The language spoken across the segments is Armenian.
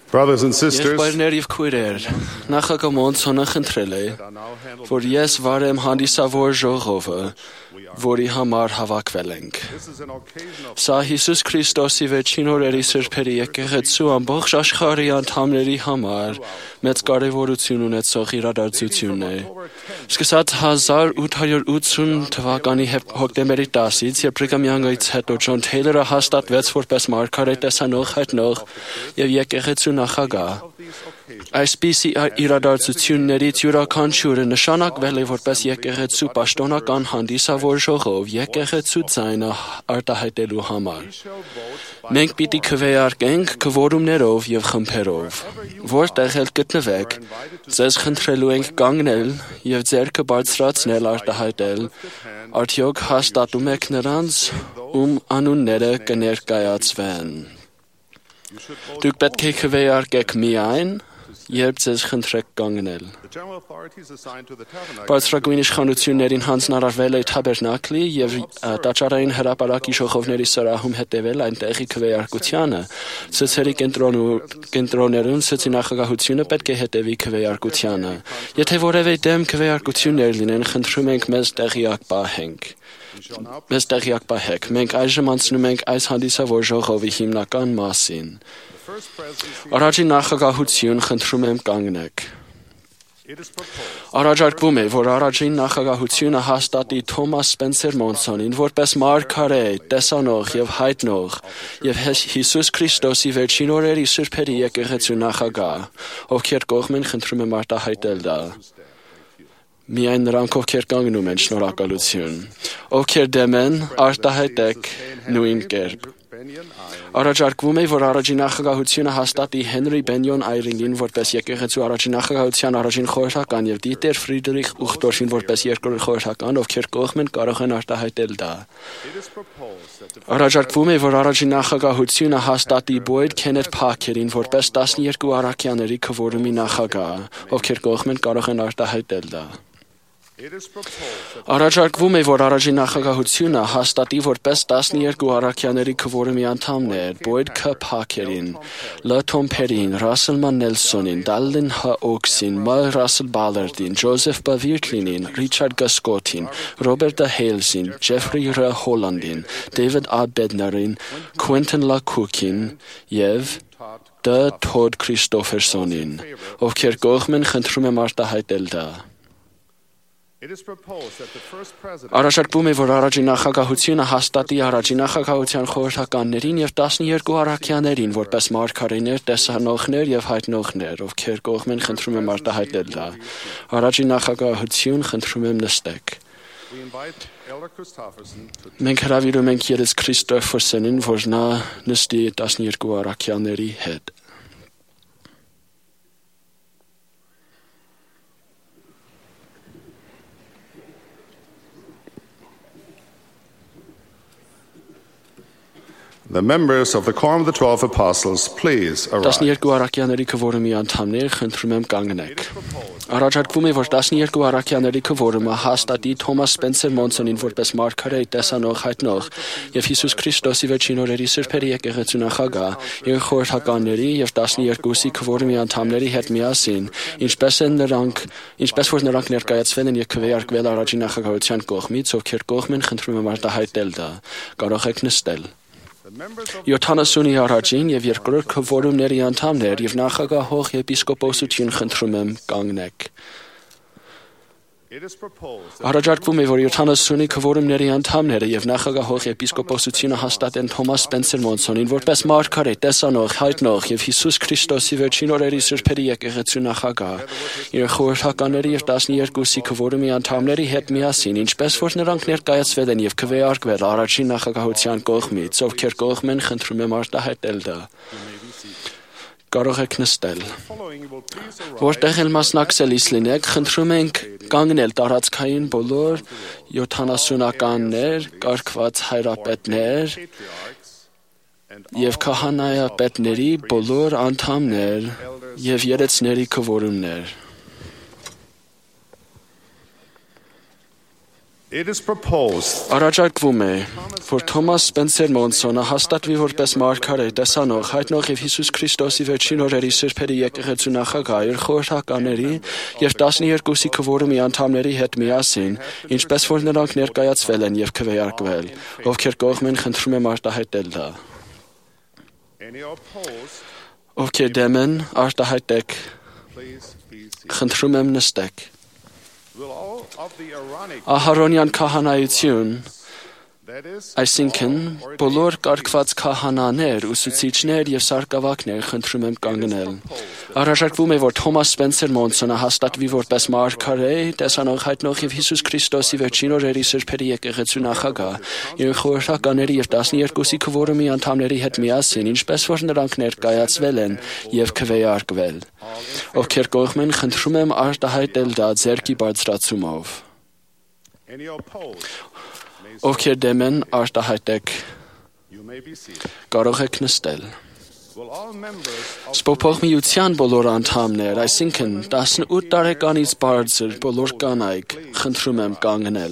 Brothers and sisters, Եղբայրներ եւ քույրեր, նախագամոն ցոնը խնդրել է, որ ես վարեմ հանդիսավոր ժողովը, որի համար հավաքվել ենք։ Սա Հիսուս Քրիստոսի վերջին օրերի սրբերի եկեղեցու ամբողջ աշխարհի անդամների համար մեծ կարևորություն ունեցող իրադարձություն է։ Սկսած 1880 թվականի հոկտեմբերի 10-ից, երբ Բրիգամյանից հետո Ջոն Թեյլորը հաստատվեց որպես մարգարե տեսանող հայտնող եւ եկեղեցու նախագահ, այսպիսի իրադարձություններից յուրաքանչյուրը նշանակվել է որպես եկեղեցու պաշտոնական հանդիսավոր ժողով եկեղեցու ձայնը արտահայտելու համար։ Մենք պիտի քվեարկենք քվորումներով եւ խմբերով, որտեղ էլ գտնվեք, ձեզ խնդրելու ենք կանգնել եւ ձեռքը բարձրացնել արտահայտել, արդյոք հաստատում եք նրանց, ում անունները կներկայացվեն։ Դուք պետք է քվեարկեք միայն, երբ ձեզ խնդրեք կանգնել։ Բարձրագույն իշխանություններին հանձնարարվել է Թաբերնակլի եւ տաճարային հրապարակի ժողովների սրահում հետևել այնտեղի քվեարկությանը։ Ցցերի կենտրոններում ցցի նախագահությունը պետք է հետևի քվեարկությանը։ Եթե որևէ դեմ քվեարկություններ լինեն, խնդրում ենք մեզ տեղյակ պահեք։ Մենք այժմ անցնում ենք այս հանդիսավոր ժողովի հիմնական մասին։ Առաջին նախագահություն խնդրում եմ կանգնեք։ Առաջարկվում է, որ առաջին նախագահությունը հաստատի Թոմաս Սպենսեր Մոնսոնին որպես մարգարե, տեսանող եւ հայտնող եւ Հիսուս Քրիստոսի վերջին օրերի սրբերի եկեղեցու նախագահ, ովքեր կողմ են, խնդրում եմ արտահայտել դա։ Միայն նրանք, ովքեր կանգնում են, շնորհակալություն։ Ովքեր դեմ են, արտահայտեք նույն կերպ։ Առաջարկվում է, որ առաջին նախագահությունը հաստատի Հենրի Բենյոն Այրինգին որպես եկեղեցու առաջին նախագահության առաջին խորհրդական եւ Դիտեր Ֆրիդրիխ Ուխտորշին որպես երկրորդ խորհրդական, ովքեր կողմ են, կարող են արտահայտել դա։ Առաջարկվում է, որ առաջին նախագահությունը հաստատի Բոյդ Քենեթ Փաքերին որպես 12 առաքյաների քվորումի նախագահ, ովքեր կողմ են, կարող են արտահայտել դա։ Առաջարկվում է, որ առաջին նախագահությունը հաստատի որպես 12 առաքյաների քվորումի անդամներ Բոյդ Ք. Փաքերին, Լ. Թոմ Փերին, Ռասել Մ. Նելսոնին, Դալլին Հ. Օքսին, Մ. Ռասել Բալարդին, Ջոզեֆ B. Վիրտլինին, Ռիչարդ Գ. Սկոթին, Ռոբերտ Դ. Հեյլսին, Ջեֆրի R. Հոլանդին, Դեյվիդ A. Բեդներին, Քուենտին Լ. Քուքին եւ Դ. Թոդ Քրիստոֆերսոնին, ովքեր կողմ են, խնդրում եմ արտահայտել դա։ Առաջարկվում է, որ առաջին նախագահությունը հաստատի առաջին նախագահության խորհրդականներին եւ 12 առաքյաներին որպես մարգարեներ, տեսանողներ եւ հայտնողներ, ովքեր կողմ են, խնդրում եմ արտահայտել դա։ Առաջին նախագահություն, խնդրում եմ նստեք։ Մենք հրավիրում ենք Երես Քրիստոֆերսոնին, որ նա նստի 12 առաքյաների հետ։ The members of the Quorum of the 12 Apostles, please arise. 12 առաքյաների քվորումի անդամներ, խնդրում եմ կանգնեք։ Առաջարկվում է, որ 12 առաքյաների քվորումը հաստատի Թոմաս Սպենսեր Մոնսոնին որպես մարգարե, տեսանող, հայտնող եւ Հիսուս Քրիստոսի վերջին օրերի սրբերի եկեղեցու նախագահ, եւ խորհրդականների եւ 12-ի քվորումի անդամների հետ միասին, ինչպես որ նրանք ներկայացվել են եւ քվեարկվել առաջին նախագահության կողմից, ովքեր կողմ են, խնդրում եմ արտահայտել դա։ Կարող եք նստել։ 70-ի առաջին եւ երկրորդ քվորումների անդամներ եւ նախագահող եպիսկոպոսություն, խնդրում եմ կանգնեք։ Առաջարկվում է, որ 70-ի քվորումների անդամները եւ նախագահող եպիսկոպոսությունը հաստատեն Թոմաս Սպենսեր Մոնսոնին որպես մարգարե, տեսանող, հայտնող եւ Հիսուս Քրիստոսի վերջին օրերի սրբերի եկեղեցու նախագահ, իր խորհրդականների եւ 12-ի քվորումի անդամների հետ միասին, ինչպես որ նրանք ներկայացվել են եւ քվեարկվել առաջին նախագահության կողմից, ովքեր կողմ են, խնդրում եմ արտահայտել դա։ Կարող եք նստել։ Որտեղ էլ մասնակցելիս լինեք, խնդրում ենք կանգնել տարածքային բոլոր 70-ականներ, կարգված հայրապետներ եւ քահանայապետների բոլոր անդամներ եւ երեցների քվորումներ։ It is proposed Առաջարկվում է, որ Թոմաս Սպենսեր Մոնսոնը հաստատվի որպես մարգարե, տեսանող, հայտնող եւ Հիսուս Քրիստոսի վերջին օրերի սրբերի եկեղեցու նախագահ իր խորհրդականների եւ 12 քվորումի անդամների հետ միասին, ինչպես որ նրանք ներկայացվել են եւ քվեարկվել, ովքեր կողմ են, խնդրում եմ արտահայտել դա։ any opposed, Ովքեր դեմ են, արտահայտեք, please be seated. խնդրում եմ նստեք։ Will all of the Aaronic, Ահարոնյան քահանայություն, that is, այսինքն բոլոր կարգված քահանաներ, ուսուցիչներ եւ սարկավակներ խնդրում եմ կանգնել։ Առաջարկվում է, որ Թոմաս Սպենսեր Մոնսոնը հաստատվի որպես մարգարե, տեսանող, հայտնող եւ Հիսուս Քրիստոսի վերջին օրերի սրբերի եկեղեցու նախագահ, իր խորհրդականների եւ 12 քվորումի անդամների հետ միասին, ինչպես որ նրանք ներկայացվել են եւ քվեարկվել։ Ովքեր կողմ են, խնդրում եմ արտահայտել դա ձեռքի բարձրացումով։ any opposed, Ովքեր դեմ են, արտահայտեք, you may be seated. կարող եք նստել։ Will all members of Սպոփող միության բոլոր անդամներ, այսինքն 18 տարեկանից բարձր բոլոր կանայք, խնդրում եմ կանգնել։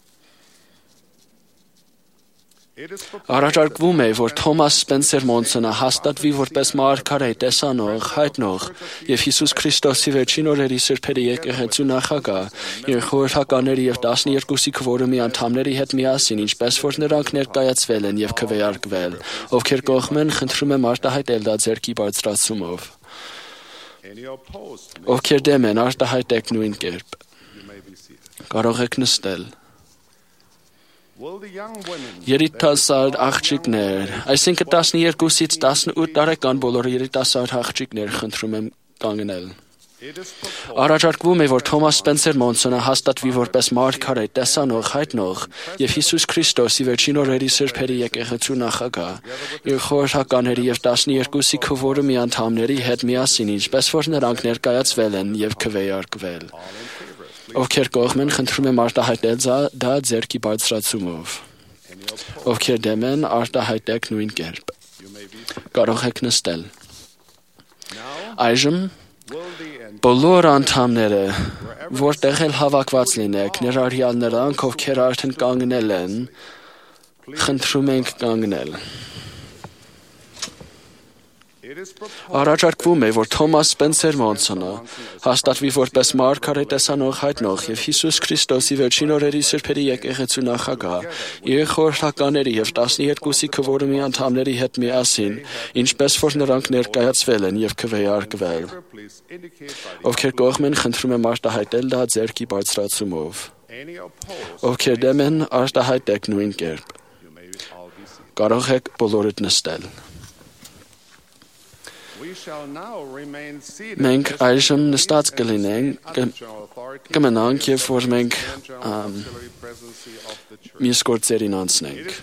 it is proposed Առաջարկվում է, որ Թոմաս Սպենսեր Մոնսոնը հաստատվի որպես մարգարե, տեսանող, հայտնող եւ Հիսուս Քրիստոսի վերջին օրերի սրբերի եկեղեցու նախագահ, իր խորհրդականների եւ 12 քվորումի անդամների հետ միասին, ինչպես որ նրանք ներկայացվել են եւ քվեարկվել, ովքեր կողմ են, խնդրում եմ արտահայտել դա ձեռքի բարձրացումով։ any opposed, Ովքեր դեմ են, արտահայտեք նույն կերպ։ you may be seated. Կարող եք նստել։ Will the young women Երիտասարդ աղջիկներ, այսինքն 12-ից 18 տարեկան բոլոր երիտասարդ աղջիկներ, խնդրում եմ կանգնել։ it is proposed Առաջարկվում է, որ Թոմաս Սպենսեր Մոնսոնը հաստատվի որպես մարգարե, տեսանող, հայտնող եւ Հիսուս Քրիստոսի վերջին օրերի սրբերի եկեղեցու նախագահ, իր խորհրդականների եւ 12 քվորումի անդամների հետ միասին, ինչպես որ նրանք ներկայացվել են եւ քվեարկվել։ Ովքեր կողմ են, խնդրում եմ արտահայտել դա ձեռքի բարձրացումով։ any opposed, Ովքեր դեմ են, արտահայտեք նույն կերպ։ you may be seated. Կարող եք նստել։ Now Այժմ will the end բոլոր անդամները, որտեղ էլ հավաքված լինեք, ներառյալ նրանք, ովքեր արդեն կանգնել են, խնդրում ենք կանգնել։ it is proposed Առաջարկվում է, որ Թոմաս Սպենսեր Մոնսոնը հաստատվի որպես մարգարե, տեսանող, հայտնող եւ Հիսուս Քրիստոսի վերջին օրերի սրբերի եկեղեցու նախագահ, իր խորհրդականների եւ 12 քվորումի անդամների հետ միասին, ինչպես որ նրանք ներկայացվել են եւ քվեարկվել։ please indicate by the Ովքեր կողմ են, խնդրում եմ արտահայտել դա ձեռքի բարձրացումով։ any opposed, Ովքեր դեմ են, արտահայտեք նույն կերպ։ you may all be seated. Կարող եք բոլորդ նստել։ We shall now remain seated. Մենք այժմ նստած կլինենք, կմնանք, երբ որ մենք մյուս գործերին անցնենք։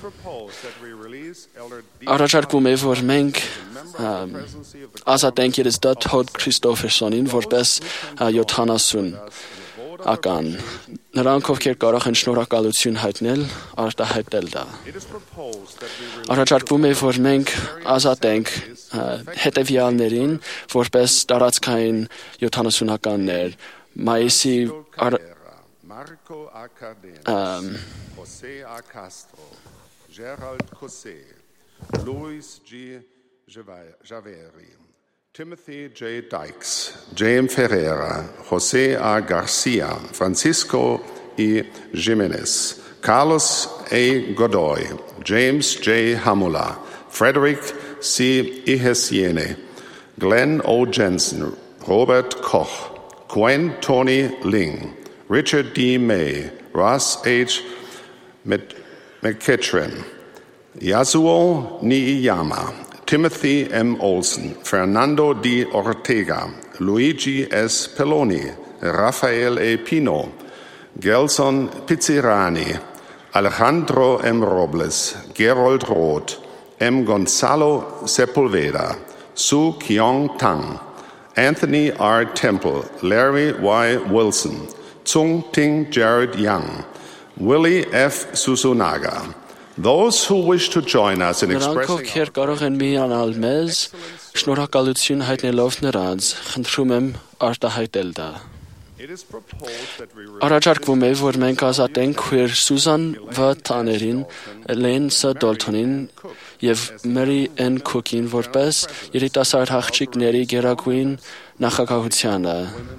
Առաջարկվում է, որ մենք ազատենք Երեզդատ Հոդ Քրիստոֆերսոնին որպես 70 ական։ Նրանք, ովքեր կարող են շնորհակալություն հայտնել, արտահայտել դա։ Առաջարկվում է, որ մենք ազատենք հետևյալներին որպես տարածքային 70-ականներ։ Մայիսի Marco A. Cardenas, José A. Castro, Gerald Cosé, Luis G. Javeri, Timothy J. Dykes, James Ferreira, José A. Garcia, Francisco E. Jimenez, Carlos A. Godoy, James J. Hamula, Frederick C. Ihesiene, Glenn O. Jensen, Robert Koch, Gwen Tony Ling, Richard D. May, Ross H. McKittrian, Yasuo Niyama, Timothy M. Olson, Fernando D. Ortega, Luigi S. Pelloni, Rafael A. Pino, Gelson Pizzirani, Alejandro M. Robles, Gerold Roth, M. Gonzalo Sepulveda, Su Kyong Tang, Anthony R. Temple, Larry Y. Wilson, Tsung Ting Jared Young, Willie F. Susunaga. Those who wish to join us in Նրանք, expressing ովքեր կարող են միանալ մեզ, շնորհակալություն հայտնելով նրանց, խնդրում եմ արտահայտել դա։ Առաջարկվում է, որ մենք ազատենք քույր Սուզան Վ. Թաներին, Լեն Ս. Դոլթոնին և Մերի N. Քուքին որպես երիտասարդ աղջիկների գերագույն նախագահությանը։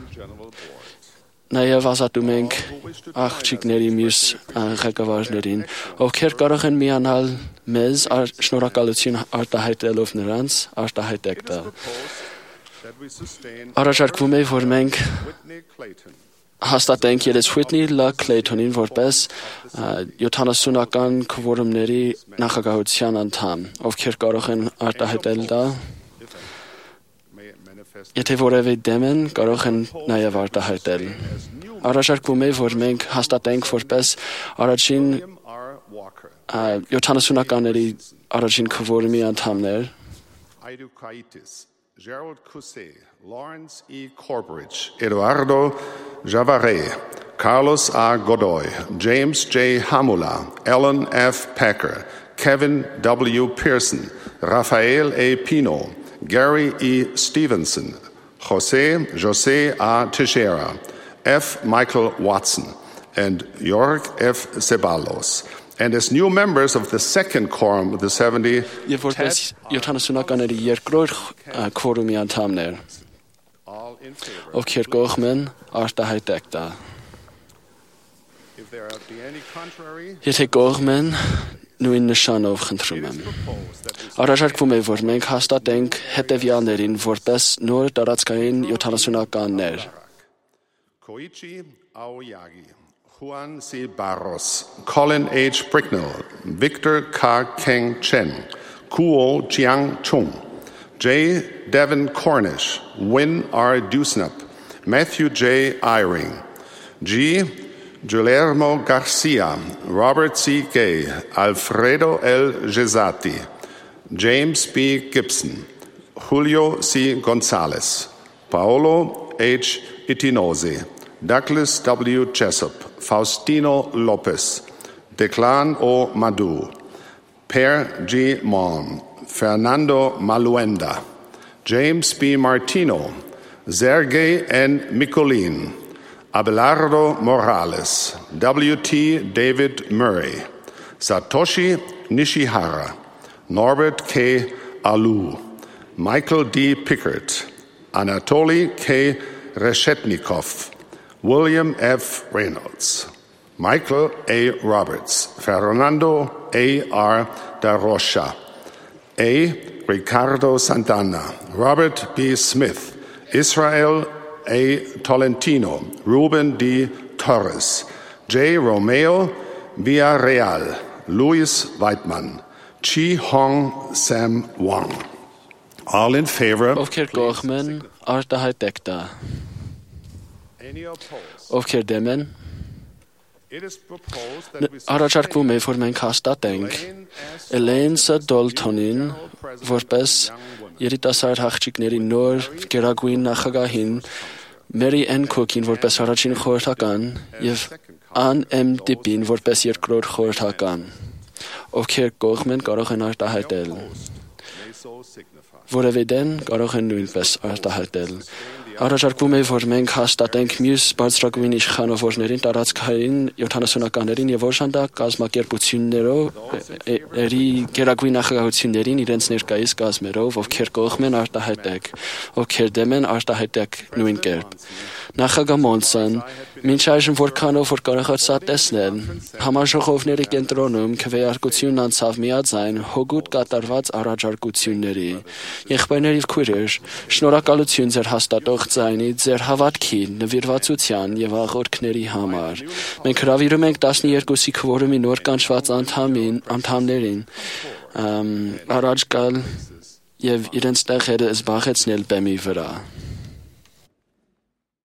Նաև ազատում ենք աղջիկների մյուս ղեկավարներին, ովքեր կարող են միանալ մեզ շնորհակալություն արտահայտելով նրանց արտահայտեք դա։ Առաջարկվում է, որ մենք հաստատենք երես Whitney L. Claytonին որպես 70-ական քվորումների նախագահության անդամ, ովքեր կարող են արտահայտել դա։ Եթե որևէ դեմ են, կարող են նաև արտահայտել։ Առաջարկվում է, որ մենք հաստատենք որպես առաջին 70-ականների առաջին քվորումի անդամներ Gerald Cusset, Lawrence E. Corbridge, Eduardo Javare, Carlos A. Godoy, James J. Hamula, Ellen F. Packer, Kevin W. Pearson, Rafael A. Pino, Gary E. Stevenson, Jose A. Teixeira, F. Michael Watson, and Jorg F. Ceballos. And as new members of the second quorum of the 70, ովքեր կողմ են արտահայտեք դա։ Եթե կողմ են, նույն նշանով խնդրում եմ։ Առաջարկվում է, որ մենք հաստատենք հետևյալներին որպես նոր տարածքային 70-ականներ։ Koichi Aoyagi, Juan C. Barros, Colin H. Bricknell, Victor K. Keng Chen, Kuo Chiang Chung, J. Devin Cornish, Win R. Dusnap, Matthew J. Eyring, G. Guillermo Garcia, Robert C. Gay, Alfredo L. Gesati, James B. Gibson, Julio C. Gonzalez, Paolo H. Itinose, Douglas W. Jessup, Faustino Lopez, Declan O. Madu, Per G. Mon, Fernando Maluenda, James B. Martino, Sergei N. Mikolin, Abelardo Morales, W.T. David Murray, Satoshi Nishihara, Norbert K. Alu, Michael D. Pickert, Anatoly K. Reshetnikov, William F. Reynolds, Michael A. Roberts, Fernando A. R. Da Rocha, A. Ricardo Santana, Robert B. Smith, Israel A. Tolentino, Ruben D. Torres, J. Romeo Villarreal, Louis Weidman, Chi Hong Sam Wang. All in favor. Ովքեր կողմ են, արտահայտեք դա։ Ովքեր դեմ են, առաջարկվում է, որ մենք հաստատենք Էլեն Ս. Դոլթոնին որպես երիտասարդ աղջիկների նոր գերագույն նախագահին, Մերի N. Քուքին որպես առաջին խորհրդական և Ան M. Տիպին որպես երկրորդ խորհրդական։ Ովքեր կողմ են, կարող են արտահայտել։ Որևէ դեմ կարող են նույնպես արտահայտել։ Առաջարկվում է, որ մենք հաստատենք մյուս բարձրագույն իշխանավորներին տարածքային 70-ականներին և օժանդակ կազմակերպությունների գերագույն նախագահություններին իրենց ներկայիս կազմերով, ովքեր կողմ են արտահայտեք, ովքեր դեմ են արտահայտեք նույն կերպ։ Նախագահ Մոնսոն, մինչ այժմ որքանով որ կարողացա տեսնել, համաժողովների կենտրոնում քվեարկությունն անցավ միաձայն հօգուտ կատարված առաջարկությունների։ Եղբայրներ և քույրեր, շնորհակալություն ձեր հաստատող ձայնի, ձեր հավատքի, նվիրվածության և աղոթքների համար։ Մենք հրավիրում ենք 12-ի քվորումի նոր կանչված անդամներին առաջ գալ և իրենց տեղերը զբաղեցնել բեմի վրա։